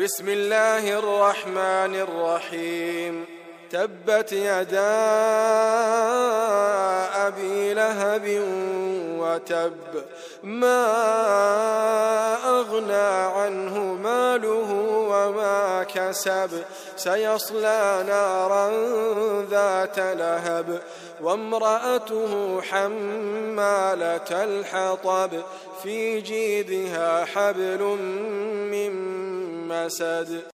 بسم الله الرحمن الرحيم. تبت يدا أبي لهب وتب، ما أغنى عنه ماله وما كسب، سيصلى نارا ذات لهب، وامرأته حمالة الحطب، في جيدها حبل من مسد.